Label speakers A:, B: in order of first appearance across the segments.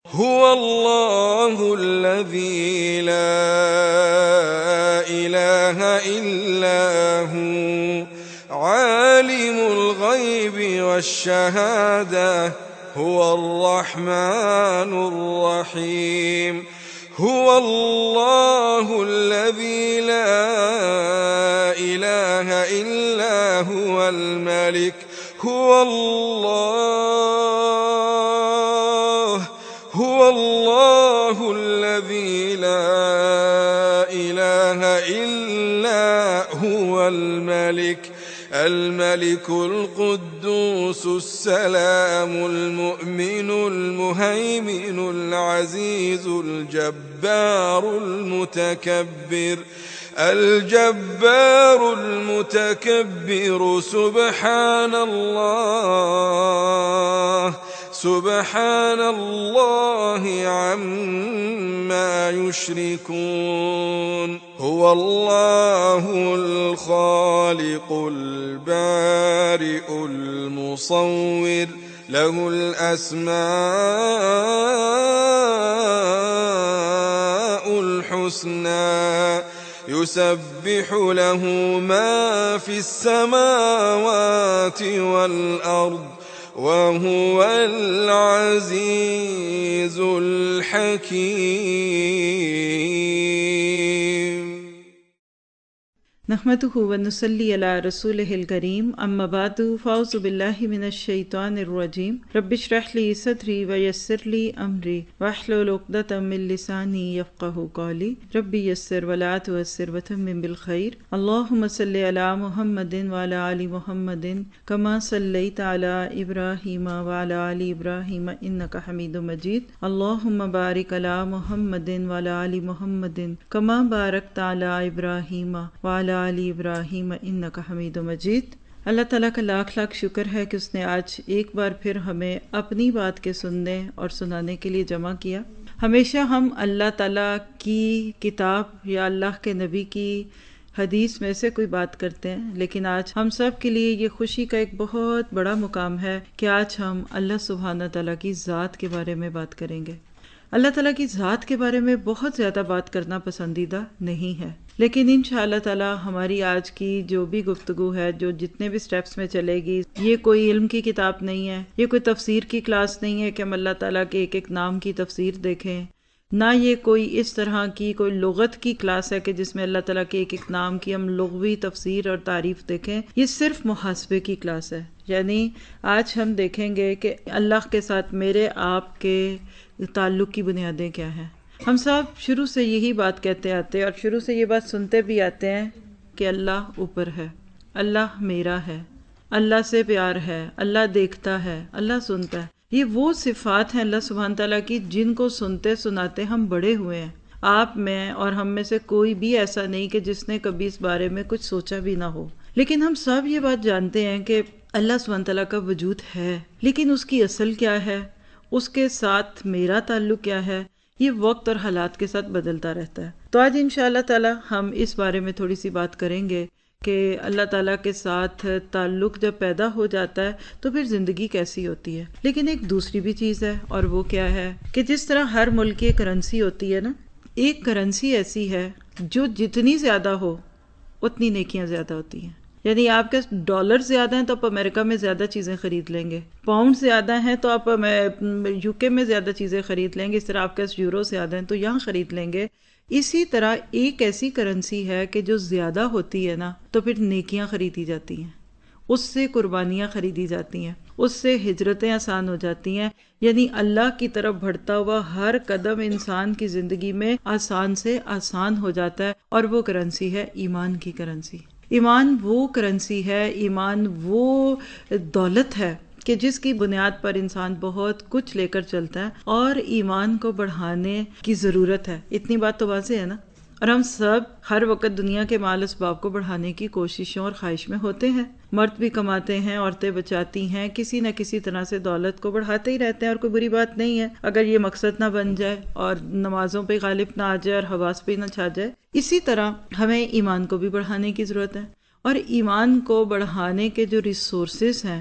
A: هو الله الذي لا إله إلا هو عالم الغيب والشهادة هو الرحمن الرحيم هو الله الذي لا إله إلا هو الملك هو الله الذي لا إله إلا هو الملك القدوس السلام المؤمن المهيمن العزيز الجبار المتكبر سبحان الله عما يشركون هو الله الخالق البارئ المصور له الأسماء الحسنى يسبح له ما في السماوات والأرض وهو العزيز الحكيم
B: نحمده ونصلي على رسوله الكريم اما بعد فاعوذ بالله من الشيطان الرجيم رب اشرح لي صدري ويسر لي امري واحلل عقدة من لساني يفقهوا قولي رب يسر ولا تعسر وتمم بالخير اللهم صل على محمد وعلى ال محمد كما صليت على ابراهيم وعلى ال ابراهيم انك حميد مجيد اللهم بارك على محمد وعلى ال محمد كما باركت على ابراهيم وعلى آل ابراہیم انک حمید مجید۔ اللہ تعالیٰ کا لاکھ لاکھ شکر ہے کہ اس نے آج ایک بار پھر ہمیں اپنی بات کے سننے اور سنانے کے لیے جمع کیا۔ ہمیشہ ہم اللہ تعالیٰ کی کتاب یا اللہ کے نبی کی حدیث میں سے کوئی بات کرتے ہیں، لیکن آج ہم سب کے لیے یہ خوشی کا ایک بہت بڑا مقام ہے کہ آج ہم اللہ سبحانہ تعالیٰ کی ذات کے بارے میں بات کریں گے۔ اللہ تعالیٰ کی ذات کے بارے میں بہت زیادہ بات کرنا پسندیدہ نہیں ہے، لیکن انشاءاللہ تعالیٰ ہماری آج کی جو بھی گفتگو ہے، جو جتنے بھی سٹیپس میں چلے گی، یہ کوئی علم کی کتاب نہیں ہے، یہ کوئی تفسیر کی کلاس نہیں ہے کہ ہم اللہ تعالیٰ کے ایک ایک نام کی تفسیر دیکھیں، نہ یہ کوئی اس طرح کی کوئی لغت کی کلاس ہے کہ جس میں اللہ تعالیٰ کے ایک ایک نام کی ہم لغوی تفسیر اور تعریف دیکھیں۔ یہ صرف محاسبے کی کلاس ہے، یعنی آج ہم دیکھیں گے کہ اللہ کے ساتھ میرے آپ کے تعلق کی بنیادیں کیا ہیں۔ ہم سب شروع سے یہی بات کہتے آتے اور شروع سے یہ بات سنتے بھی آتے ہیں کہ اللہ اوپر ہے، اللہ میرا ہے، اللہ سے پیار ہے، اللہ دیکھتا ہے، اللہ سنتا ہے۔ یہ وہ صفات ہیں اللہ سبحانہ تعالیٰ کی جن کو سنتے سناتے ہم بڑے ہوئے ہیں۔ آپ میں اور ہم میں سے کوئی بھی ایسا نہیں کہ جس نے کبھی اس بارے میں کچھ سوچا بھی نہ ہو، لیکن ہم سب یہ بات جانتے ہیں کہ اللہ سبحانہ تعالیٰ کا وجود ہے، لیکن اس کی اصل کیا ہے، اس کے ساتھ میرا تعلق کیا ہے، یہ وقت اور حالات کے ساتھ بدلتا رہتا ہے۔ تو آج انشاءاللہ تعالی ہم اس بارے میں تھوڑی سی بات کریں گے کہ اللہ تعالیٰ کے ساتھ تعلق جب پیدا ہو جاتا ہے تو پھر زندگی کیسی ہوتی ہے۔ لیکن ایک دوسری بھی چیز ہے، اور وہ کیا ہے کہ جس طرح ہر ملک کی کرنسی ہوتی ہے نا، ایک کرنسی ایسی ہے جو جتنی زیادہ ہو اتنی نیکیاں زیادہ ہوتی ہیں۔ یعنی آپ کے ڈالر زیادہ ہیں تو آپ امریکہ میں زیادہ چیزیں خرید لیں گے، پاؤنڈ زیادہ ہیں تو آپ یو کے میں زیادہ چیزیں خرید لیں گے، اس طرح آپ کے یورو زیادہ ہیں تو یہاں خرید لیں گے۔ اسی طرح ایک ایسی کرنسی ہے کہ جو زیادہ ہوتی ہے نا تو پھر نیکیاں خریدی جاتی ہیں، اس سے قربانیاں خریدی جاتی ہیں، اس سے ہجرتیں آسان ہو جاتی ہیں، یعنی اللہ کی طرف بڑھتا ہوا ہر قدم انسان کی زندگی میں آسان سے آسان ہو جاتا ہے، اور وہ کرنسی ہے ایمان کی کرنسی۔ ایمان وہ کرنسی ہے، ایمان وہ دولت ہے کہ جس کی بنیاد پر انسان بہت کچھ لے کر چلتا ہے، اور ایمان کو بڑھانے کی ضرورت ہے۔ اتنی بات تو واضح ہے نا، اور ہم سب ہر وقت دنیا کے مال اسباب کو بڑھانے کی کوششوں اور خواہش میں ہوتے ہیں۔ مرد بھی کماتے ہیں، عورتیں بچاتی ہیں، کسی نہ کسی طرح سے دولت کو بڑھاتے ہی رہتے ہیں، اور کوئی بری بات نہیں ہے اگر یہ مقصد نہ بن جائے اور نمازوں پہ غالب نہ آ جائے اور حواس پہ نہ چھا جائے۔ اسی طرح ہمیں ایمان کو بھی بڑھانے کی ضرورت ہے، اور ایمان کو بڑھانے کے جو ریسورسز ہیں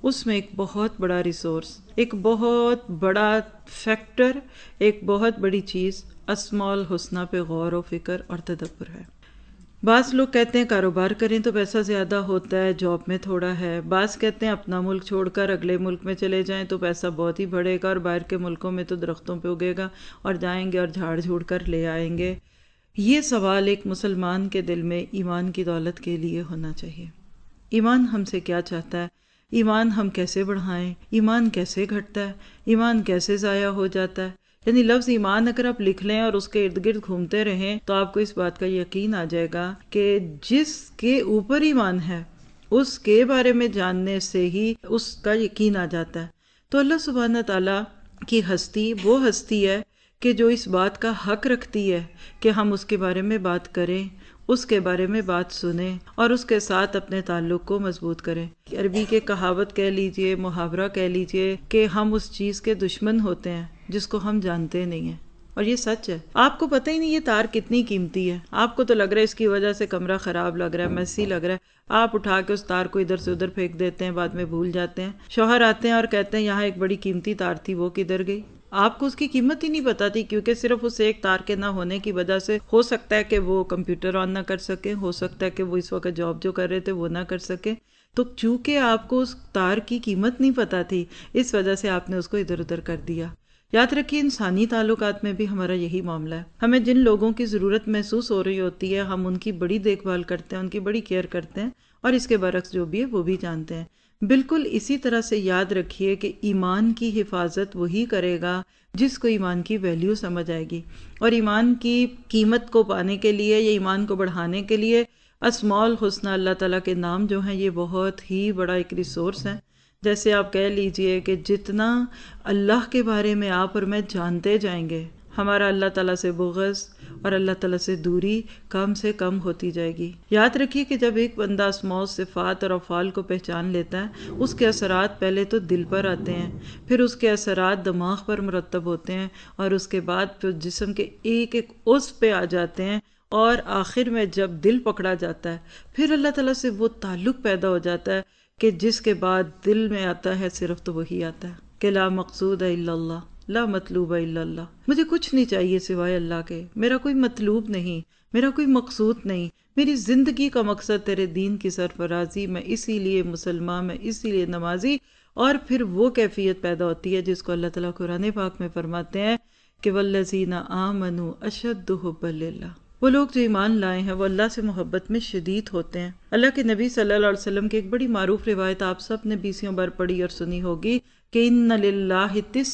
B: اس میں ایک بہت بڑا ریسورس، ایک بہت بڑا فیکٹر، ایک بہت بڑی چیز اسماء الحسنی پہ غور و فکر اور تدبر ہے۔ بعض لوگ کہتے ہیں کاروبار کریں تو پیسہ زیادہ ہوتا ہے، جاب میں تھوڑا ہے۔ بعض کہتے ہیں اپنا ملک چھوڑ کر اگلے ملک میں چلے جائیں تو پیسہ بہت ہی بڑھے گا، اور باہر کے ملکوں میں تو درختوں پہ اگے گا اور جائیں گے اور جھاڑ جھوڑ کر لے آئیں گے۔ یہ سوال ایک مسلمان کے دل میں ایمان کی دولت کے لیے ہونا چاہیے۔ ایمان ہم سے کیا چاہتا ہے؟ ایمان ہم کیسے بڑھائیں؟ ایمان کیسے گھٹتا ہے؟ ایمان کیسے ضائع ہو جاتا ہے؟ یعنی لفظ ایمان اگر آپ لکھ لیں اور اس کے ارد گرد گھومتے رہیں تو آپ کو اس بات کا یقین آ جائے گا کہ جس کے اوپر ایمان ہے اس کے بارے میں جاننے سے ہی اس کا یقین آ جاتا ہے۔ تو اللہ سبحانہ تعالیٰ کی ہستی وہ ہستی ہے کہ جو اس بات کا حق رکھتی ہے کہ ہم اس کے بارے میں بات کریں، اس کے بارے میں بات سنیں اور اس کے ساتھ اپنے تعلق کو مضبوط کریں۔ عربی کے کہاوت کہہ لیجئے، محاورہ کہہ لیجئے کہ ہم اس چیز کے دشمن ہوتے ہیں جس کو ہم جانتے نہیں ہیں، اور یہ سچ ہے۔ آپ کو پتہ ہی نہیں یہ تار کتنی قیمتی ہے، آپ کو تو لگ رہا ہے اس کی وجہ سے کمرہ خراب لگ رہا ہے، میسی لگ رہا ہے، آپ اٹھا کے اس تار کو ادھر سے ادھر پھینک دیتے ہیں، بعد میں بھول جاتے ہیں۔ شوہر آتے ہیں اور کہتے ہیں یہاں ایک بڑی قیمتی تار تھی، وہ کدھر گئی؟ آپ کو اس کی قیمت ہی نہیں پتا تھی، کیونکہ صرف اس ایک تار کے نہ ہونے کی وجہ سے ہو سکتا ہے کہ وہ کمپیوٹر آن نہ کر سکے، ہو سکتا ہے کہ وہ اس وقت جاب جو کر رہے تھے وہ نہ کر سکے۔ تو چونکہ آپ کو اس تار کی قیمت نہیں پتا تھی، اس وجہ سے آپ نے اس کو ادھر ادھر کر دیا۔ یاد رکھیے انسانی تعلقات میں بھی ہمارا یہی معاملہ ہے۔ ہمیں جن لوگوں کی ضرورت محسوس ہو رہی ہوتی ہے ہم ان کی بڑی دیکھ بھال کرتے ہیں، ان کی بڑی کیئر کرتے ہیں، اور اس کے برعکس جو بھی ہے وہ بھی جانتے ہیں۔ بالکل اسی طرح سے یاد رکھیے کہ ایمان کی حفاظت وہی کرے گا جس کو ایمان کی ویلیو سمجھ آئے گی، اور ایمان کی قیمت کو پانے کے لیے یا ایمان کو بڑھانے کے لیے اسماء الحسنی اللہ تعالیٰ کے نام جو ہیں یہ بہت ہی بڑا ایک ریسورس ہیں۔ جیسے آپ کہہ لیجئے کہ جتنا اللہ کے بارے میں آپ اور میں جانتے جائیں گے ہمارا اللہ تعالیٰ سے بغض اور اللہ تعالیٰ سے دوری کم سے کم ہوتی جائے گی۔ یاد رکھیے کہ جب ایک بندہ اسماء صفات اور افعال کو پہچان لیتا ہے اس کے اثرات پہلے تو دل پر آتے ہیں، پھر اس کے اثرات دماغ پر مرتب ہوتے ہیں، اور اس کے بعد پھر جسم کے ایک ایک عضو پہ آ جاتے ہیں، اور آخر میں جب دل پکڑا جاتا ہے پھر اللہ تعالیٰ سے وہ تعلق پیدا ہو جاتا ہے کہ جس کے بعد دل میں آتا ہے صرف تو وہی آتا ہے کہ لا مقصود الا اللہ، لا مطلوب الا اللہ، مجھے کچھ نہیں چاہیے سوائے اللہ کے، میرا کوئی مطلوب نہیں، میرا کوئی مقصود نہیں، میری زندگی کا مقصد تیرے دین کی سرفرازی، میں اسی لیے مسلمان، میں اسی لیے نمازی۔ اور پھر وہ کیفیت پیدا ہوتی ہے جس کو اللہ تعالیٰ قرآن پاک میں فرماتے ہیں کہ والذین آمنوا اشد حبا للہ، وہ لوگ جو ایمان لائے ہیں وہ اللہ سے محبت میں شدید ہوتے ہیں۔ اللہ کے نبی صلی اللہ علیہ وسلم کی ایک بڑی معروف روایت آپ سب نے 20 بار پڑھی اور سنی ہوگی کہ ان للہ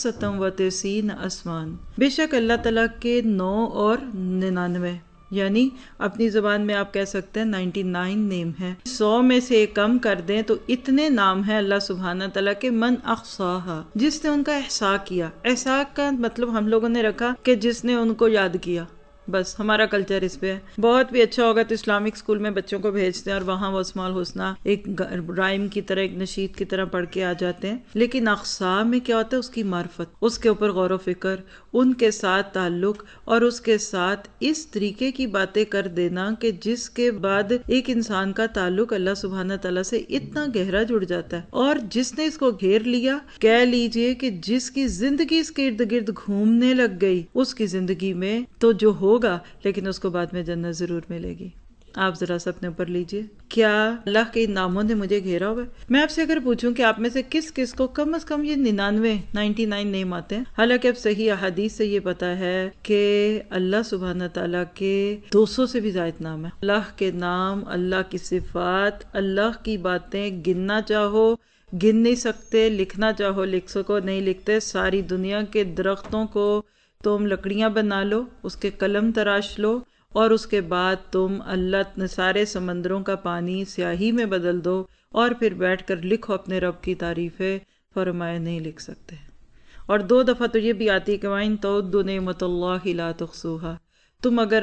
B: 99 اسمان، بے شک اللہ تعالیٰ کے 9 اور 99، یعنی اپنی زبان میں آپ کہہ سکتے ہیں 99 نیم ہیں۔ 100 میں سے کم کر دیں تو اتنے نام ہیں اللہ سبحانہ تعالیٰ کے، من احصاها، جس نے ان کا احصاء کیا۔ احصاء کا مطلب ہم لوگوں نے رکھا کہ جس نے ان کو یاد کیا، بس ہمارا کلچر اس پہ ہے۔ بہت بھی اچھا ہوگا تو اسلامک اسکول میں بچوں کو بھیجتے ہیں اور وہاں وہ اسماء الحسنی ایک رائم کی طرح، ایک نشید کی طرح پڑھ کے آ جاتے ہیں، لیکن اقسام میں کیا ہوتا ہے؟ اس کی معرفت، اس کے اوپر غور و فکر، ان کے ساتھ تعلق، اور اس کے ساتھ اس طریقے کی باتیں کر دینا کہ جس کے بعد ایک انسان کا تعلق اللہ سبحانہ تعالیٰ سے اتنا گہرا جڑ جاتا ہے، اور جس نے اس کو گھیر لیا، کہہ لیجئے کہ جس کی زندگی اس کے ارد گرد گھومنے لگ گئی، اس کی زندگی میں تو جو ہوگا لیکن اس کو بعد میں جنت ضرور ملے گی۔ آپ ذرا سا اپنے اوپر لیجئے، کیا اللہ کے ان ناموں نے مجھے گھیرا ہوا ہے؟ میں آپ سے اگر پوچھوں کہ آپ میں سے کس کس کو کم از کم یہ 99 نیم آتے ہیں؟ حالانکہ اب صحیح احادیث سے یہ پتا ہے کہ اللہ سبحانہ تعالیٰ کے 200 سے بھی زائد نام ہیں۔ اللہ کے نام، اللہ کی صفات، اللہ کی باتیں گننا چاہو گن نہیں سکتے، لکھنا چاہو لکھ سکو نہیں لکھتے۔ ساری دنیا کے درختوں کو تم لکڑیاں بنا لو، اس کے قلم تراش لو، اور اس کے بعد تم اللہ نے سارے سمندروں کا پانی سیاہی میں بدل دو، اور پھر بیٹھ کر لکھو اپنے رب کی تعریفیں، فرمایا نہیں لکھ سکتے۔ اور 2 دفعہ تو یہ بھی آتی ہے کہ وَإِن تَعُدُّوا نِعْمَتَ اللَّهِ لَا تُحْصُوهَا، تم اگر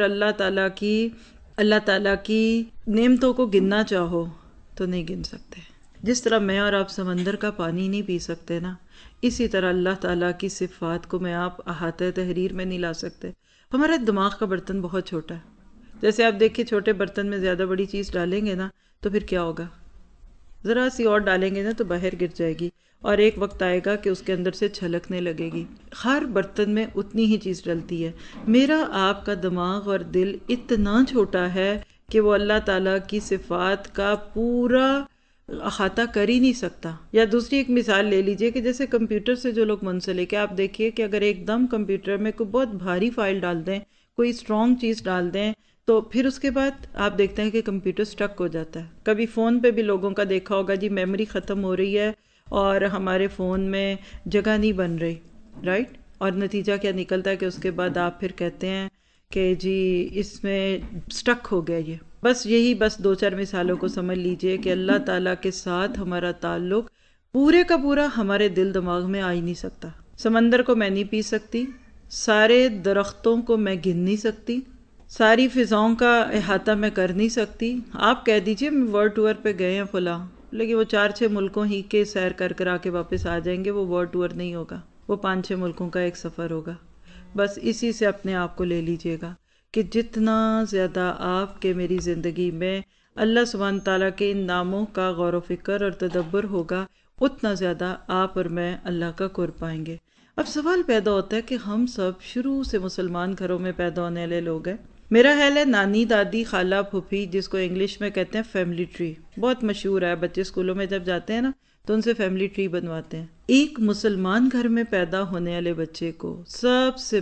B: اللہ تعالیٰ کی نعمتوں کو گننا چاہو تو نہیں گن سکتے۔ جس طرح میں اور آپ سمندر کا پانی نہیں پی سکتے نا، اسی طرح اللہ تعالیٰ کی صفات کو میں آپ احاطہ تحریر میں نہیں لا سکتے۔ ہمارا دماغ کا برتن بہت چھوٹا ہے، جیسے آپ دیکھیں چھوٹے برتن میں زیادہ بڑی چیز ڈالیں گے نا تو پھر کیا ہوگا؟ ذرا سی اور ڈالیں گے نا تو باہر گر جائے گی، اور ایک وقت آئے گا کہ اس کے اندر سے چھلکنے لگے گی۔ ہر برتن میں اتنی ہی چیز ڈلتی ہے۔ میرا آپ کا دماغ اور دل اتنا چھوٹا ہے کہ وہ اللہ تعالیٰ کی صفات کا پورا احاطہ کر ہی نہیں سکتا۔ یا دوسری ایک مثال لے لیجئے کہ جیسے کمپیوٹر سے جو لوگ منسلک ہے، آپ دیکھیے کہ اگر ایک دم کمپیوٹر میں کوئی بہت بھاری فائل ڈال دیں، کوئی اسٹرانگ چیز ڈال دیں، تو پھر اس کے بعد آپ دیکھتے ہیں کہ کمپیوٹر سٹک ہو جاتا ہے۔ کبھی فون پہ بھی لوگوں کا دیکھا ہوگا، جی میموری ختم ہو رہی ہے اور ہمارے فون میں جگہ نہیں بن رہی، رائٹ؟ اور نتیجہ کیا نکلتا ہے کہ اس کے بعد آپ پھر کہتے ہیں کہ جی اس میں سٹک ہو گیا۔ یہ بس یہی دو چار مثالوں کو سمجھ لیجئے کہ اللہ تعالیٰ کے ساتھ ہمارا تعلق پورے کا پورا ہمارے دل دماغ میں آ ہی نہیں سکتا۔ سمندر کو میں نہیں پی سکتی، سارے درختوں کو میں گن نہیں سکتی، ساری فضاؤں کا احاطہ میں کر نہیں سکتی۔ آپ کہہ دیجئے میں ورلڈ ٹور پہ گئے ہیں فلاں، لیکن وہ 4-6 ملکوں ہی کے سیر کر کے واپس آ جائیں گے، وہ ورلڈ ٹور نہیں ہوگا، وہ 5-6 ملکوں کا ایک سفر ہوگا۔ بس اسی سے اپنے آپ کو لے لیجئے گا کہ جتنا زیادہ آپ کے میری زندگی میں اللہ سبحانہ تعالیٰ کے ان ناموں کا غور و فکر اور تدبر ہوگا، اتنا زیادہ آپ اور میں اللہ کا قرب پائیں گے۔ اب سوال پیدا ہوتا ہے کہ ہم سب شروع سے مسلمان گھروں میں پیدا ہونے والے لوگ ہیں۔ میرا خیال ہے نانی، دادی، خالہ، پھوپھی، جس کو انگلش میں کہتے ہیں فیملی ٹری، بہت مشہور ہے، بچے اسکولوں میں جب جاتے ہیں نا تو ان سے فیملی ٹری بنواتے ہیں۔ ایک مسلمان گھر میں پیدا ہونے والے بچے کو سب سے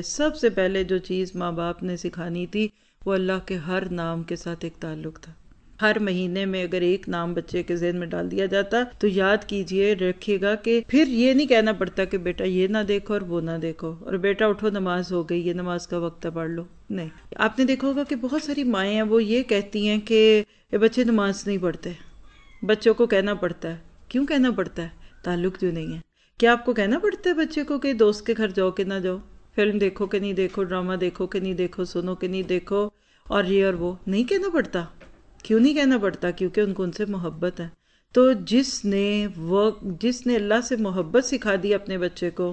B: پہلے جو چیز ماں باپ نے سکھانی تھی وہ اللہ کے ہر نام کے ساتھ ایک تعلق تھا۔ ہر مہینے میں اگر ایک نام بچے کے ذہن میں ڈال دیا جاتا تو یاد کیجئے، رکھیے گا کہ پھر یہ نہیں کہنا پڑتا کہ بیٹا یہ نہ دیکھو اور وہ نہ دیکھو، اور بیٹا اٹھو نماز ہو گئی، یہ نماز کا وقت ہے پڑھ لو۔ نہیں، آپ نے دیکھا ہوگا کہ بہت ساری مائیں ہیں وہ یہ کہتی ہیں کہ یہ بچے نماز نہیں پڑھتے، بچوں کو کہنا پڑتا ہے۔ کیوں کہنا پڑتا ہے؟ تعلق جو نہیں ہے۔ کیا آپ کو کہنا پڑتا ہے بچے کو کہ دوست کے گھر جاؤ کہ نہ جاؤ، فلم دیکھو کہ نہیں دیکھو، ڈرامہ دیکھو کہ نہیں دیکھو، سنو کہ نہیں دیکھو، اور یہ اور وہ؟ نہیں کہنا پڑتا۔ کیوں نہیں کہنا پڑتا؟ کیونکہ ان سے محبت ہے۔ تو جس نے اللہ سے محبت سکھا دی اپنے بچے کو،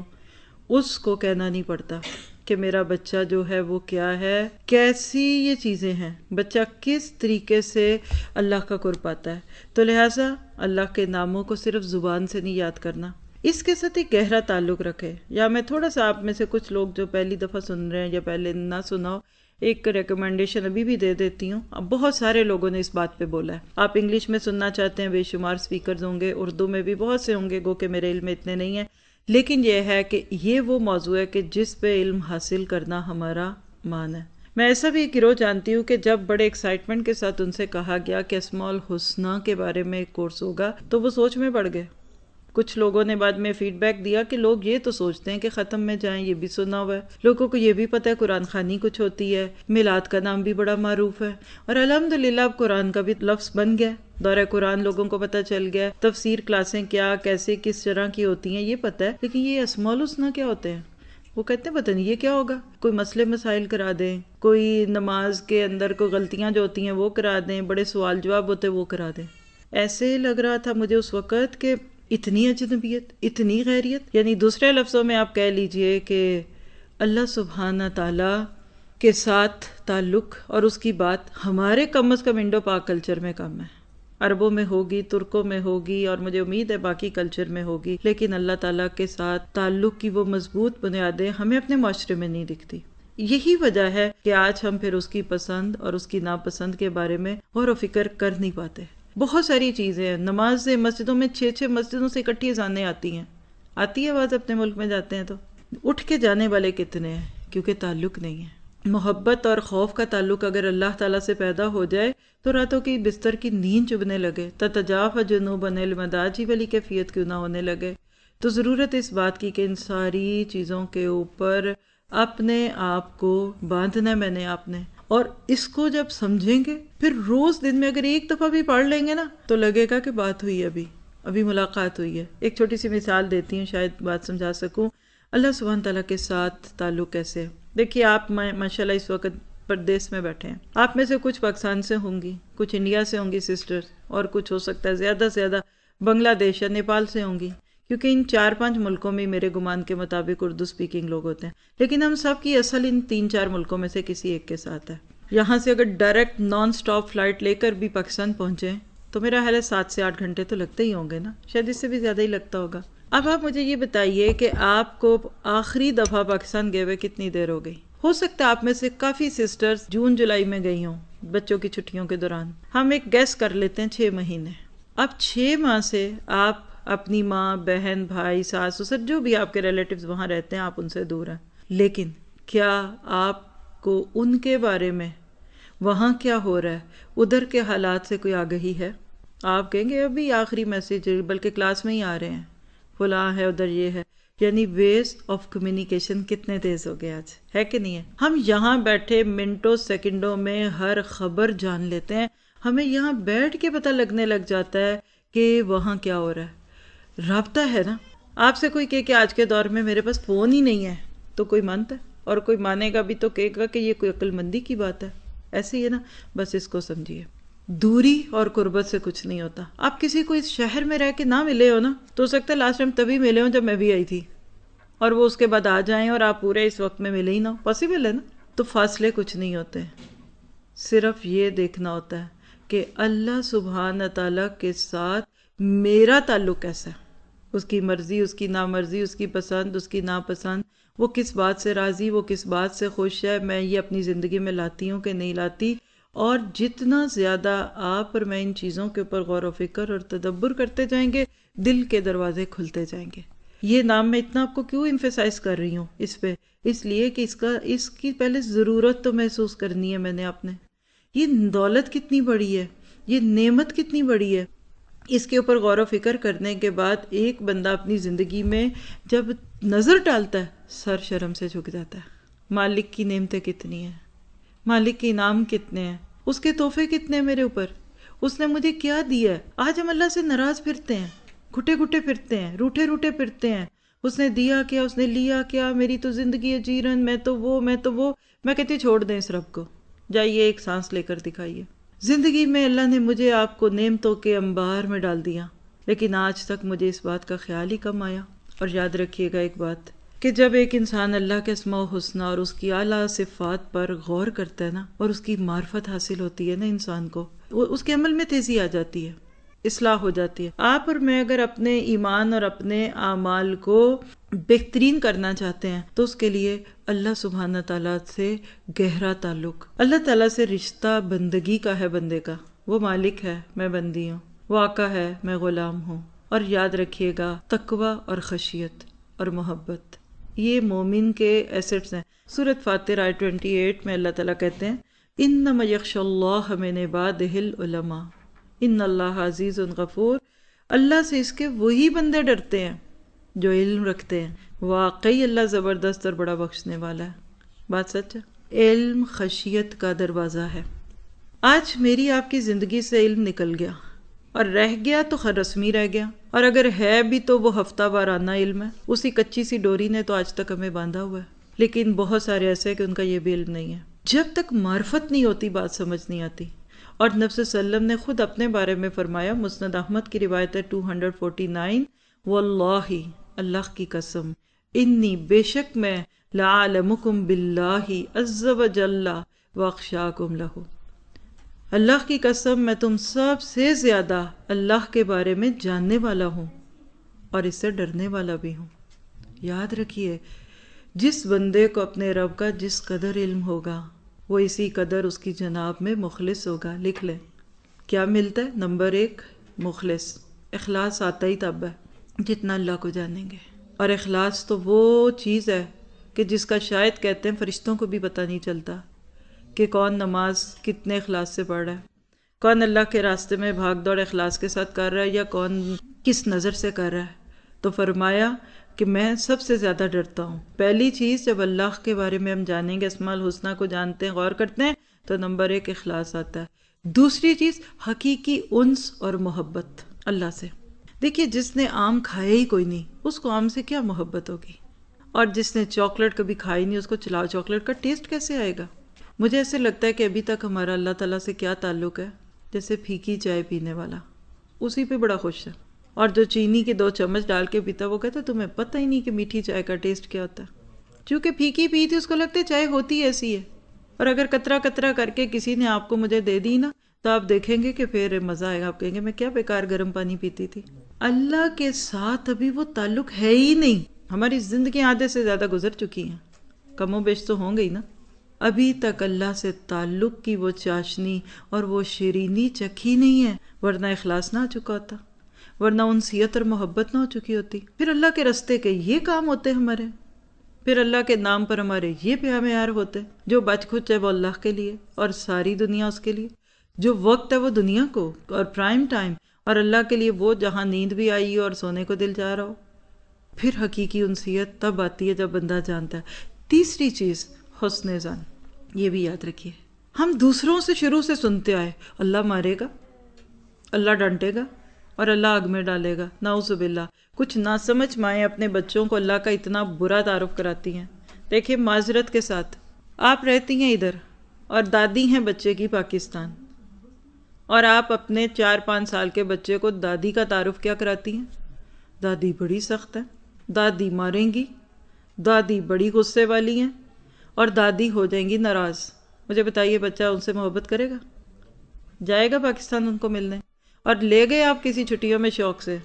B: اس کو کہنا نہیں پڑتا کہ میرا بچہ جو ہے وہ کیا ہے، کیسی یہ چیزیں ہیں، بچہ کس طریقے سے اللہ کا قرب پاتا ہے۔ تو لہٰذا اللہ کے ناموں کو صرف زبان سے نہیں یاد کرنا، اس کے ساتھ ایک گہرا تعلق رکھے۔ یا میں تھوڑا سا آپ میں سے کچھ لوگ جو پہلی دفعہ سن رہے ہیں یا پہلے نہ سنا ہو، ایک ریکمنڈیشن ابھی بھی دے دیتی ہوں۔ اب بہت سارے لوگوں نے اس بات پہ بولا ہے، آپ انگلش میں سننا چاہتے ہیں، بے شمار سپیکرز ہوں گے، اردو میں بھی بہت سے ہوں گے، گو کہ میرے علم میں اتنے نہیں ہیں، لیکن یہ ہے کہ یہ وہ موضوع ہے کہ جس پہ علم حاصل کرنا ہمارا مان ہے۔ میں ایسا بھی ایک گروہ جانتی ہوں کہ جب بڑے ایکسائٹمنٹ کے ساتھ ان سے کہا گیا کہ اسماء الحسنی کے بارے میں ایک کورس ہوگا تو وہ سوچ میں پڑ گئے۔ کچھ لوگوں نے بعد میں فیڈ بیک دیا کہ لوگ یہ تو سوچتے ہیں کہ ختم میں جائیں، یہ بھی سنا ہوا ہے، لوگوں کو یہ بھی پتہ ہے قرآن خوانی کچھ ہوتی ہے، میلاد کا نام بھی بڑا معروف ہے، اور الحمدللہ اب قرآن کا بھی لفظ بن گیا، دورہ قرآن لوگوں کو پتہ چل گیا، تفسیر کلاسیں کیا کیسے کس طرح کی ہوتی ہیں یہ پتہ ہے، لیکن یہ اسماء الحسنی کیا ہوتے ہیں؟ وہ کہتے ہیں پتہ نہیں یہ کیا ہوگا، کوئی مسئلے مسائل کرا دیں، کوئی نماز کے اندر کوئی غلطیاں جو ہوتی ہیں وہ کرا دیں، بڑے سوال جواب ہوتے وہ کرا دیں۔ ایسے لگ رہا تھا مجھے اس وقت کہ اتنی اجنبیت، اتنی غیریت، یعنی دوسرے لفظوں میں آپ کہہ لیجئے کہ اللہ سبحانہ تعالیٰ کے ساتھ تعلق اور اس کی بات ہمارے کم از کم انڈو پاک کلچر میں کم ہے۔ عربوں میں ہوگی، ترکوں میں ہوگی، اور مجھے امید ہے باقی کلچر میں ہوگی، لیکن اللہ تعالیٰ کے ساتھ تعلق کی وہ مضبوط بنیادیں ہمیں اپنے معاشرے میں نہیں دکھتی۔ یہی وجہ ہے کہ آج ہم پھر اس کی پسند اور اس کی ناپسند کے بارے میں غور و فکر کر نہیں پاتے۔ بہت ساری چیزیں ہیں، نمازیں مسجدوں میں 6 مسجدوں سے اکٹھی اذانیں آتی ہیں، آتی ہے آواز، اپنے ملک میں جاتے ہیں تو اٹھ کے جانے والے کتنے ہیں؟ کیونکہ تعلق نہیں ہے۔ محبت اور خوف کا تعلق اگر اللہ تعالیٰ سے پیدا ہو جائے تو راتوں کی بستر کی نیند چبھنے لگے، تتجافی جنوبہم عن المضاجع والی کیفیت کیوں نہ ہونے لگے۔ تو ضرورت اس بات کی کہ ان ساری چیزوں کے اوپر اپنے آپ کو باندھنا ہے میں نے آپ نے، اور اس کو جب سمجھیں گے پھر روز دن میں اگر ایک دفعہ بھی پڑھ لیں گے نا تو لگے گا کہ بات ہوئی، ابھی ملاقات ہوئی ہے۔ ایک چھوٹی سی مثال دیتی ہوں شاید بات سمجھا سکوں۔ اللہ سبحانہ تعالیٰ کے ساتھ تعلق کیسے ہے؟ دیکھیے آپ ماشاءاللہ اس وقت پردیس میں بیٹھے ہیں، آپ میں سے کچھ پاکستان سے ہوں گی، کچھ انڈیا سے ہوں گی سسٹرز، اور کچھ ہو سکتا ہے زیادہ سے زیادہ بنگلہ دیش یا نیپال سے ہوں گی، کیونکہ ان 4-5 ملکوں میں میرے گمان کے مطابق اردو سپیکنگ لوگ ہوتے ہیں، لیکن ہم سب کی اصل ان 3-4 ملکوں میں سے کسی ایک کے ساتھ ہے۔ یہاں سے اگر ڈائریکٹ نان سٹاپ فلائٹ لے کر بھی پاکستان پہنچیں تو میرا خیال ہے 7 سے 8 گھنٹے تو لگتے ہی ہوں گے نا، شاید اس سے بھی زیادہ ہی لگتا ہوگا۔ اب آپ مجھے یہ بتائیے کہ آپ کو آخری دفعہ پاکستان گئے ہوئے کتنی دیر ہو گئی؟ ہو سکتا ہے آپ میں سے کافی سسٹرز جون جولائی میں گئی ہوں بچوں کی چھٹیوں کے دوران، ہم ایک گیس کر لیتے ہیں 6 مہینے۔ اب 6 ماہ سے آپ اپنی ماں، بہن، بھائی، ساس، سسر، جو بھی آپ کے ریلیٹیوز وہاں رہتے ہیں، آپ ان سے دور ہیں، لیکن کیا آپ کو ان کے بارے میں وہاں کیا ہو رہا ہے، ادھر کے حالات سے کوئی آگہی ہے؟ آپ کہیں گے ابھی آخری میسیج بلکہ کلاس میں ہی آ رہے ہیں، فلاں ہے، ادھر یہ ہے۔ یعنی ویز آف کمیونیکیشن کتنے تیز ہو گئے آج، ہے کہ نہیں ہے؟ ہم یہاں بیٹھے منٹوں سیکنڈوں میں ہر خبر جان لیتے ہیں، ہمیں یہاں بیٹھ کے پتہ لگنے لگ جاتا ہے کہ وہاں کیا ہو رہا ہے۔ رابطہ ہے نا۔ آپ سے کوئی کہ آج کے دور میں میرے پاس فون ہی نہیں ہے تو کوئی مانتا ہے، اور کوئی مانے گا بھی تو کہے گا کہ یہ کوئی عقل مندی کی بات ہے۔ ایسے ہی ہے نا، بس اس کو سمجھیے، دوری اور قربت سے کچھ نہیں ہوتا۔ آپ کسی کو اس شہر میں رہ کے نہ ملے ہو نا، تو ہو سکتا ہے لاسٹ ٹائم تبھی ملے ہوں جب میں بھی آئی تھی، اور وہ اس کے بعد آ جائیں اور آپ پورے اس وقت میں ملے ہی نہ ہو، پاسبل ہے نا۔ تو فاصلے کچھ نہیں ہوتے، صرف یہ دیکھنا ہوتا ہے کہ اللہ سبحانہ تعالیٰ کے ساتھ میرا تعلق کیسا ہے، اس کی مرضی، اس کی نامرضی، اس کی پسند، اس کی ناپسند، وہ کس بات سے راضی، وہ کس بات سے خوش ہے، میں یہ اپنی زندگی میں لاتی ہوں کہ نہیں لاتی۔ اور جتنا زیادہ آپ اور میں ان چیزوں کے اوپر غور و فکر اور تدبر کرتے جائیں گے، دل کے دروازے کھلتے جائیں گے۔ یہ نام میں اتنا آپ کو کیوں ایمفیسائز کر رہی ہوں اس پہ؟ اس لیے کہ اس کی پہلے ضرورت تو محسوس کرنی ہے میں نے آپ نے۔ یہ دولت کتنی بڑی ہے، یہ نعمت کتنی بڑی ہے، اس کے اوپر غور و فکر کرنے کے بعد ایک بندہ اپنی زندگی میں جب نظر ڈالتا ہے، سر شرم سے جھک جاتا ہے۔ مالک کی نعمتیں کتنی ہیں، مالک کے انعام کتنے ہیں، اس کے تحفے کتنے ہیں میرے اوپر، اس نے مجھے کیا دیا ہے۔ آج ہم اللہ سے ناراض پھرتے ہیں، گھٹے گھٹے پھرتے ہیں، روٹھے روٹھے پھرتے ہیں، اس نے دیا کیا، اس نے لیا کیا، میری تو زندگی ہے جیرن، میں تو وہ، میں تو وہ۔ میں کہتی چھوڑ دیں اس رب کو، جائیے ایک سانس لے کر دکھائیے۔ زندگی میں اللہ نے مجھے آپ کو نعمتوں کے انبار میں ڈال دیا، لیکن آج تک مجھے اس بات کا خیال ہی کم آیا۔ اور یاد رکھیے گا ایک بات، کہ جب ایک انسان اللہ کے اسماء و حسنی اور اس کی اعلیٰ صفات پر غور کرتا ہے نا، اور اس کی معرفت حاصل ہوتی ہے نا انسان کو، اس کے عمل میں تیزی آ جاتی ہے، اصلاح ہو جاتی ہے۔ آپ اور میں اگر اپنے ایمان اور اپنے اعمال کو بہترین کرنا چاہتے ہیں تو اس کے لیے اللہ سبحانہ تعالیٰ سے گہرا تعلق، اللہ تعالیٰ سے رشتہ بندگی کا ہے بندے کا۔ وہ مالک ہے، میں بندی ہوں، وہ آقا ہے، میں غلام ہوں۔ اور یاد رکھیے گا، تقوی اور خشیت اور محبت، یہ مومن کے ایسٹس ہیں۔ سورۃ فاتر آیت 28 میں اللہ تعالیٰ کہتے ہیں، انما یخشی اللہ من عبادہ العلماء ان اللہ عزیز غفور۔ اللہ سے اس کے وہی بندے ڈرتے ہیں جو علم رکھتے ہیں، واقعی اللہ زبردست اور بڑا بخشنے والا ہے۔ بات سچ ہے، علم خشیت کا دروازہ ہے۔ آج میری آپ کی زندگی سے علم نکل گیا، اور رہ گیا تو خیر رسمی رہ گیا، اور اگر ہے بھی تو وہ ہفتہ وارانہ علم ہے، اسی کچی سی ڈوری نے تو آج تک ہمیں باندھا ہوا ہے۔ لیکن بہت سارے ایسے ہیں کہ ان کا یہ بھی علم نہیں ہے۔ جب تک معرفت نہیں ہوتی بات سمجھ نہیں آتی۔ اور نبی صلی اللہ علیہ وسلم نے خود اپنے بارے میں فرمایا، مسند احمد کی روایت ہے 249، واللہ، اللہ کی قسم، انی، بے شک میں، لعالمکم باللہ عز وجل واخشاکم لہ، اللہ کی قسم میں تم سب سے زیادہ اللہ کے بارے میں جاننے والا ہوں اور اس سے ڈرنے والا بھی ہوں۔ یاد رکھیے، جس بندے کو اپنے رب کا جس قدر علم ہوگا، وہ اسی قدر اس کی جناب میں مخلص ہوگا۔ لکھ لیں، کیا ملتا ہے؟ نمبر 1، مخلص۔ اخلاص آتا ہی تب ہے جتنا اللہ کو جانیں گے، اور اخلاص تو وہ چیز ہے کہ جس کا شاید کہتے ہیں فرشتوں کو بھی پتہ نہیں چلتا کہ کون نماز کتنے اخلاص سے پڑھ رہا ہے، کون اللہ کے راستے میں بھاگ دوڑ اخلاص کے ساتھ کر رہا ہے، یا کون کس نظر سے کر رہا ہے۔ تو فرمایا کہ میں سب سے زیادہ ڈرتا ہوں۔ پہلی چیز، جب اللہ کے بارے میں ہم جانیں گے، اسماء الحسنی کو جانتے ہیں، غور کرتے ہیں، تو نمبر 1 اخلاص آتا ہے۔ دوسری چیز، حقیقی انس اور محبت اللہ سے۔ دیکھیے، جس نے آم کھایا ہی کوئی نہیں، اس کو آم سے کیا محبت ہوگی؟ اور جس نے چاکلیٹ کبھی کھائی نہیں، اس کو چلاؤ چاکلیٹ کا ٹیسٹ کیسے آئے گا؟ مجھے ایسے لگتا ہے کہ ابھی تک ہمارا اللہ تعالیٰ سے کیا تعلق ہے، جیسے پھیکی چائے پینے والا، اسی پہ بڑا خوش ہے، اور جو چینی کے 2 چمچ ڈال کے پیتا، وہ کہتا تمہیں پتہ ہی نہیں کہ میٹھی چائے کا ٹیسٹ کیا ہوتا ہے۔ چونکہ پھیکی پی تھی، اس کو لگتا ہے چائے ہوتی ایسی ہے، اور اگر کترا کترا کر کے کسی نے آپ کو مجھے دے دی نا، تو آپ دیکھیں گے کہ پھر مزہ آئے گا. آپ کہیں گے میں کیا بیکار گرم پانی پیتی تھی. اللہ کے ساتھ ابھی وہ تعلق ہے ہی نہیں. ہماری زندگی آدھے سے زیادہ گزر چکی ہیں, کم و بیش تو ہوں گی نا. ابھی تک اللہ سے تعلق کی وہ چاشنی اور وہ شیرینی چکھی نہیں ہے, ورنہ اخلاص نہ آ چکا ہوتا, ورنہ انسیت اور محبت نہ ہو چکی ہوتی. پھر اللہ کے رستے کے یہ کام ہوتے ہمارے, پھر اللہ کے نام پر ہمارے یہ پیام یار ہوتے. جو بچ کچھ ہے وہ اللہ کے لیے اور ساری دنیا اس کے لیے, جو وقت ہے وہ دنیا کو اور پرائم ٹائم, اور اللہ کے لیے وہ جہاں نیند بھی آئی ہو اور سونے کو دل جا رہا ہو. پھر حقیقی انسیت تب آتی ہے جب بندہ جانتا ہے. تیسری چیز حسن ظن, یہ بھی یاد رکھیے. ہم دوسروں سے شروع سے سنتے آئے اللہ مارے گا, اللہ ڈانٹے گا اور اللہ آگ میں ڈالے گا. نعوذ باللہ. کچھ نہ سمجھ مائیں اپنے بچوں کو اللہ کا اتنا برا تعارف کراتی ہیں. دیکھیں معذرت کے ساتھ, آپ رہتی ہیں ادھر اور دادی ہیں بچے کی پاکستان, اور آپ اپنے 4-5 سال کے بچے کو دادی کا تعارف کیا کراتی ہیں؟ دادی بڑی سخت ہے, دادی ماریں گی, دادی بڑی غصے والی ہیں, اور دادی ہو جائیں گی ناراض. مجھے بتائیے بچہ ان سے محبت کرے گا؟ جائے گا پاکستان ان کو ملنے؟ اور لے گئے آپ کسی چھٹیوں میں شوق سے,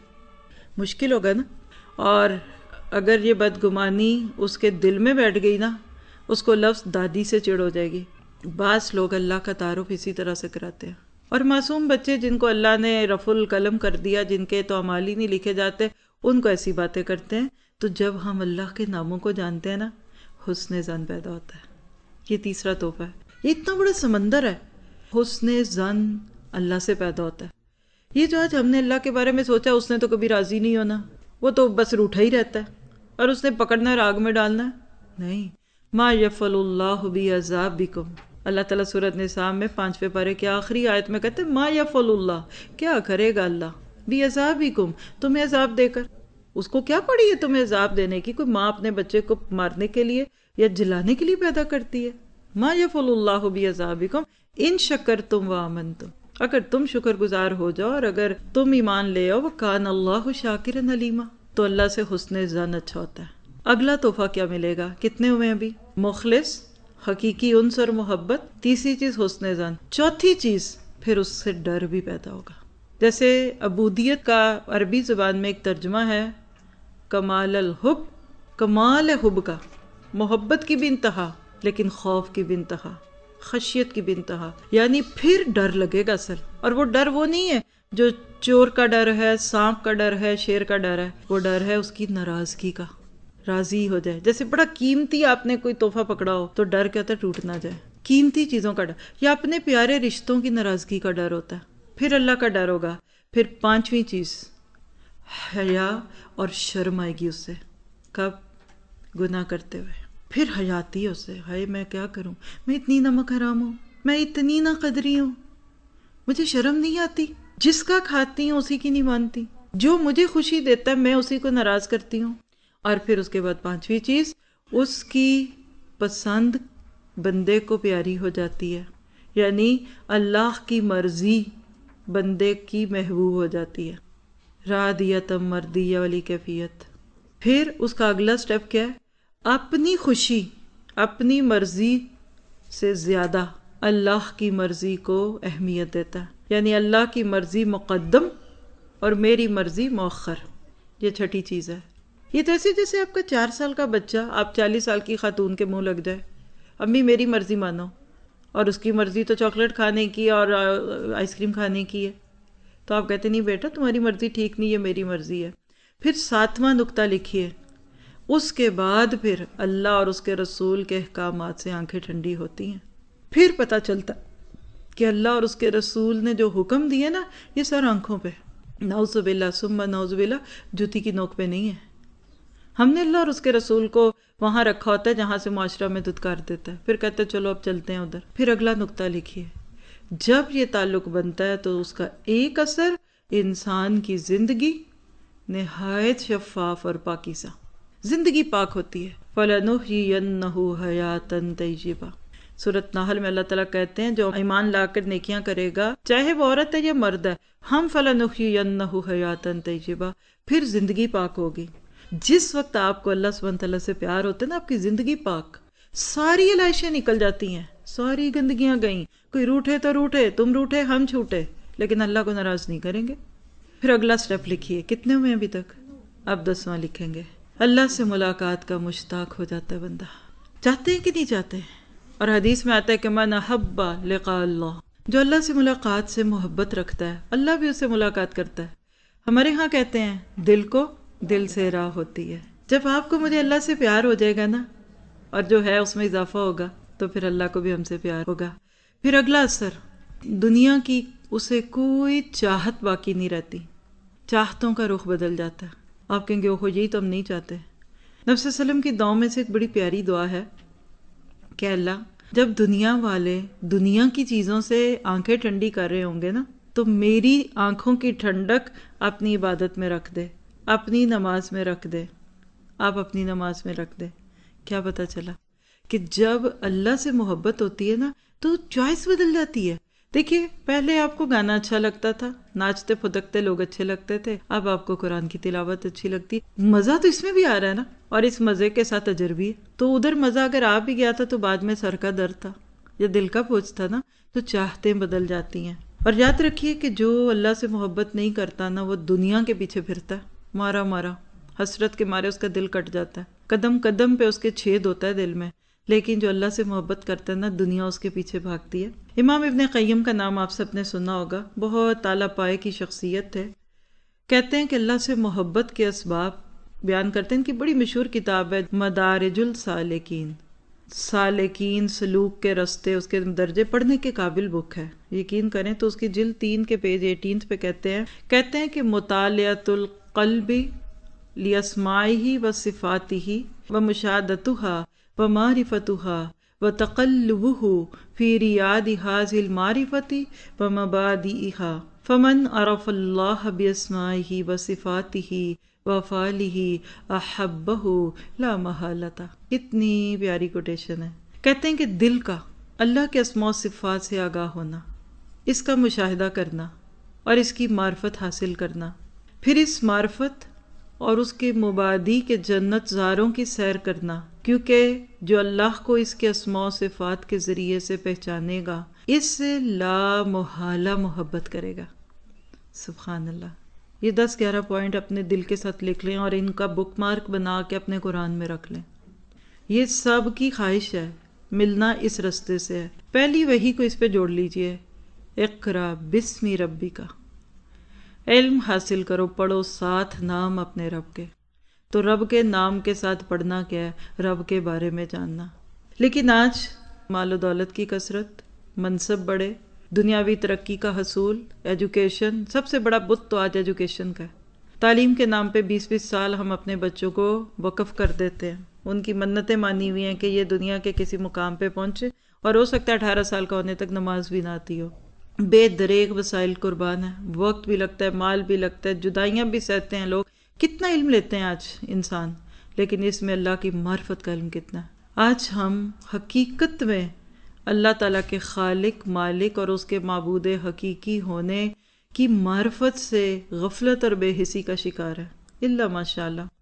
B: مشکل ہوگا نا. اور اگر یہ بدگمانی اس کے دل میں بیٹھ گئی نا, اس کو لفظ دادی سے چڑ ہو جائے گی. بعض لوگ اللہ کا تعارف اسی طرح سے کراتے ہیں. اور معصوم بچے جن کو اللہ نے رفع القلم کر دیا, جن کے تو اعمال ہی نہیں لکھے جاتے, ان کو ایسی باتیں کرتے ہیں. تو جب ہم اللہ کے ناموں کو جانتے ہیں نا, حسن ظن پیدا ہوتا ہے. یہ تیسرا تحفہ ہے. یہ اتنا بڑا سمندر ہے. حسن ظن اللہ سے پیدا ہوتا ہے. یہ جو آج ہم نے اللہ کے بارے میں سوچا, اس نے تو کبھی راضی نہیں ہونا, وہ تو بس روٹھا ہی رہتا ہے, اور اس نے پکڑنا ہے آگ میں ڈالنا ہے. نہیں. ما یفعل اللہ بعذابکم, اللہ تعالیٰ سورۃ نساء میں 5ویں پارے کی آخری آیت میں کہتے ہیں ما یفعل اللہ, کیا کرے گا اللہ بعذابکم, تمہیں عذاب دے کر. اس کو کیا پڑی ہے تمہیں عذاب دینے کی؟ کوئی ماں اپنے بچے کو مارنے کے لیے یا جلانے کے لیے پیدا کرتی ہے؟ ما یفعل اللہ بعذابکم ان شکرتم وآمنتم, اگر تم شکر گزار ہو جاؤ اور اگر تم ایمان لے آؤ. وکان اللہ شاکرا علیما, تو اللہ سے حسن ظن اچھا ہوتا ہے. اگلا تحفہ کیا ملے گا؟ کتنے ہوئے ابھی؟ مخلص, حقیقی انس اور محبت. تیسری چیز حسن ظن. چوتھی چیز پھر اس سے ڈر بھی پیدا ہوگا. جیسے عبودیت کا عربی زبان میں ایک ترجمہ ہے کمال الحب, کمال حب کا, محبت کی بھی انتہا لیکن خوف کی بھی انتہا, خشیت کی بھی انتہا. یعنی پھر ڈر لگے گا اصل. اور وہ ڈر وہ نہیں ہے جو چور کا ڈر ہے, سانپ کا ڈر ہے, شیر کا ڈر ہے. وہ ڈر ہے اس کی ناراضگی کا, راضی ہو جائے. جیسے بڑا قیمتی آپ نے کوئی تحفہ پکڑا ہو تو ڈر کیا ہوتا ہے؟ ٹوٹ نہ جائے. قیمتی چیزوں کا ڈر, یا اپنے پیارے رشتوں کی ناراضگی کا ڈر ہوتا ہے. پھر اللہ کا ڈر ہوگا. پھر 5ویں چیز حیا اور شرم آئے گی اس سے. کب؟ گناہ کرتے ہوئے. پھر حیاتی اس سے, ہائے میں کیا کروں, میں اتنی نمک حرام ہوں, میں اتنی نہ قدری ہوں, مجھے شرم نہیں آتی, جس کا کھاتی ہوں اسی کی نہیں مانتی, جو مجھے خوشی دیتا ہے میں اسی کو ناراض کرتی ہوں. اور پھر اس کے بعد 5ویں چیز, اس کی پسند بندے کو پیاری ہو جاتی ہے. یعنی اللہ کی مرضی بندے کی محبوب ہو جاتی ہے. راضیۃ مردیہ والی کیفیت. پھر اس کا اگلا سٹیپ کیا ہے؟ اپنی خوشی, اپنی مرضی سے زیادہ اللہ کی مرضی کو اہمیت دیتا ہے. یعنی اللہ کی مرضی مقدم اور میری مرضی مؤخر. یہ 6ٹھی چیز ہے. یہ تو ایسے جیسے آپ کا 4 سال کا بچہ آپ 40 سال کی خاتون کے منہ لگ جائے, امی میری مرضی مانو, اور اس کی مرضی تو چاکلیٹ کھانے کی اور آئس کریم کھانے کی ہے. تو آپ کہتے نہیں بیٹا تمہاری مرضی ٹھیک نہیں, یہ میری مرضی ہے. پھر 7واں نقطہ لکھیے, اس کے بعد پھر اللہ اور اس کے رسول کے احکامات سے آنکھیں ٹھنڈی ہوتی ہیں. پھر پتہ چلتا کہ اللہ اور اس کے رسول نے جو حکم دیے نا, یہ سر آنکھوں پہ, نعوذ باللہ ثم نعوذ باللہ, جوتی کی نوک پہ نہیں ہے. ہم نے اللہ اور اس کے رسول کو وہاں رکھا ہوتا ہے جہاں سے معاشرہ میں دھتکار دیتا ہے, پھر کہتے ہیں چلو اب چلتے ہیں ادھر. پھر اگلا نقطہ لکھیے, جب یہ تعلق بنتا ہے تو اس کا ایک اثر انسان کی زندگی نہایت شفاف اور پاکیزہ, زندگی پاک ہوتی ہے. فَلَنُحْيِيَنَّهُ حَيَاةً طَيِّبَةً. سورۃ نحل میں اللہ تعالیٰ کہتے ہیں جو ایمان لا کر نیکیاں کرے گا, چاہے وہ عورت ہے یا مرد ہے, ہم فَلَنُحْيِيَنَّهُ حَيَاةً طَيِّبَةً, پھر زندگی پاک ہوگی. جس وقت آپ کو اللہ سبحانہ تعالیٰ سے پیار ہوتا ہے نا, آپ کی زندگی پاک, ساری علائشیں نکل جاتی ہیں, ساری گندگیاں گئیں، کوئی روٹھے تو روٹھے، تم روٹھے ہم چھوٹے، لیکن اللہ کو ناراض نہیں کریں گے۔ پھر اگلا سٹیپ لکھیے، کتنے ہوئے ابھی تک؟ اب 10واں لکھیں گے۔ اللہ سے ملاقات کا مشتاق ہو جاتا ہے بندہ، چاہتے ہیں کہ نہیں چاہتے؟ اور حدیث میں آتا ہے کہ من احب لقاء اللہ، جو اللہ سے ملاقات سے محبت رکھتا ہے اللہ بھی اس سے ملاقات کرتا ہے۔ ہمارے ہاں کہتے ہیں دل کو دل سے راہ ہوتی ہے۔ جب آپ کو مجھے اللہ سے پیار ہو جائے گا نا، اور جو ہے اس میں اضافہ ہوگا، تو پھر اللہ کو بھی ہم سے پیار ہوگا۔ پھر اگلا اثر، دنیا کی اسے کوئی چاہت باقی نہیں رہتی، چاہتوں کا رخ بدل جاتا ہے۔ آپ کہیں گے اوہو یہی تو ہم نہیں چاہتے۔ نبی صلی اللہ علیہ وسلم کی دعاؤں میں سے ایک بڑی پیاری دعا ہے کہ اللہ جب دنیا والے دنیا کی چیزوں سے آنکھیں ٹھنڈی کر رہے ہوں گے نا، تو میری آنکھوں کی ٹھنڈک اپنی عبادت میں رکھ دے، اپنی نماز میں رکھ دے، آپ اپنی نماز میں رکھ دے۔ کیا پتہ چلا کہ جب اللہ سے محبت ہوتی ہے نا تو چوائس بدل جاتی ہے۔ دیکھیے پہلے آپ کو گانا اچھا لگتا تھا، ناچتے پھدکتے لوگ اچھے لگتے تھے، اب آپ کو قرآن کی تلاوت اچھی لگتی، مزہ تو اس میں بھی آ رہا ہے نا، اور اس مزے کے ساتھ اجر بھی ہے۔ تو ادھر مزہ اگر آ بھی گیا تھا تو بعد میں سر کا درد تھا یا دل کا بوجھ تھا نا، تو چاہتیں بدل جاتی ہیں۔ اور یاد رکھیے کہ جو اللہ سے محبت نہیں کرتا نا، وہ دنیا کے پیچھے پھرتا ہے، مارا مارا، حسرت کے مارے اس کا دل کٹ جاتا ہے، قدم قدم پہ اس کے چھید ہوتا ہے دل میں۔ لیکن جو اللہ سے محبت کرتا ہے نا، دنیا اس کے پیچھے بھاگتی ہے۔ امام ابن قیم کا نام آپ سب نے سنا ہوگا، بہت اعلیٰ پائے کی شخصیت ہے۔ کہتے ہیں کہ اللہ سے محبت کے اسباب بیان کرتے ہیں، ان کی بڑی مشہور کتاب ہے مدارج السالکین، سالکین سلوک کے رستے، اس کے درجے پڑھنے کے قابل بک ہے، یقین کریں تو اس کی جلد 3 کے پیج 18 پہ کہتے ہیں کہ مطالعۃ القلب لاسمائہ و صفاتہ و مشاہدتہا ومعرفتها وتقلبه في رياض هذه المعرفة ومبادئها فمن عرف الله بأسمائه وصفاته وأفعاله أحبه لا محالة۔ کتنی پیاری کوٹیشن ہے۔ کہتے ہیں کہ دل کا اللہ کے اسماء و صفات سے آگاہ ہونا، اس کا مشاہدہ کرنا اور اس کی معرفت حاصل کرنا، پھر اس معرفت اور اس کے مبادی کے جنت زاروں کی سیر کرنا، کیونکہ جو اللہ کو اس کے اسماء و صفات کے ذریعے سے پہچانے گا اس سے لا محالہ محبت کرے گا۔ سبحان اللہ۔ یہ 10-11 پوائنٹ اپنے دل کے ساتھ لکھ لیں اور ان کا بک مارک بنا کے اپنے قرآن میں رکھ لیں۔ یہ سب کی خواہش ہے، ملنا اس رستے سے ہے۔ پہلی وحی کو اس پہ جوڑ لیجئے، اقرا بسم ربک، علم حاصل کرو، پڑھو 7 نام اپنے رب کے۔ تو رب کے نام کے ساتھ پڑھنا کیا ہے؟ رب کے بارے میں جاننا۔ لیکن آج مال و دولت کی کثرت، منصب بڑے، دنیاوی ترقی کا حصول، ایجوکیشن، سب سے بڑا بت تو آج ایجوکیشن کا ہے۔ تعلیم کے نام پہ 20-20 سال ہم اپنے بچوں کو وقف کر دیتے ہیں، ان کی منتیں مانی ہوئی ہیں کہ یہ دنیا کے کسی مقام پہ پہنچے، اور ہو سکتا ہے 18 سال کا ہونے تک نماز بھی نہ آتی ہو۔ بے دریغ وسائل قربان ہے، وقت بھی لگتا ہے، مال بھی لگتا ہے، جدائیاں بھی سہتے ہیں لوگ۔ کتنا علم لیتے ہیں آج انسان، لیکن اس میں اللہ کی معرفت کا علم کتنا ہے؟ آج ہم حقیقت میں اللہ تعالیٰ کے خالق، مالک اور اس کے معبود حقیقی ہونے کی معرفت سے غفلت اور بے حسی کا شکار ہے، الا ماشاء اللہ۔